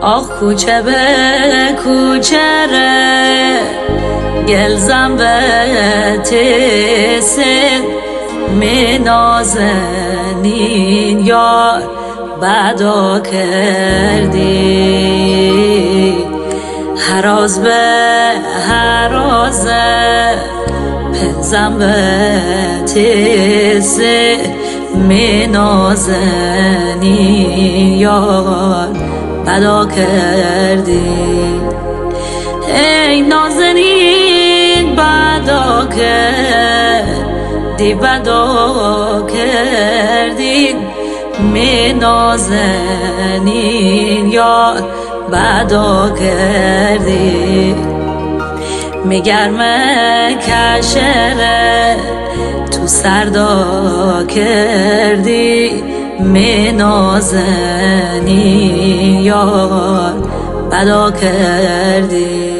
آخ کوچه به کوچه ره گلزم به تسن می نازنین یار بدا کردی هراز به هرازه پنزم به تسن می نازنین یار بدا کردی ای نازنین بدا کردی بدا کردی می نازنین یار بدا کردی می گرمه کشره تو سردا کردی می نازنین یار بدا کردی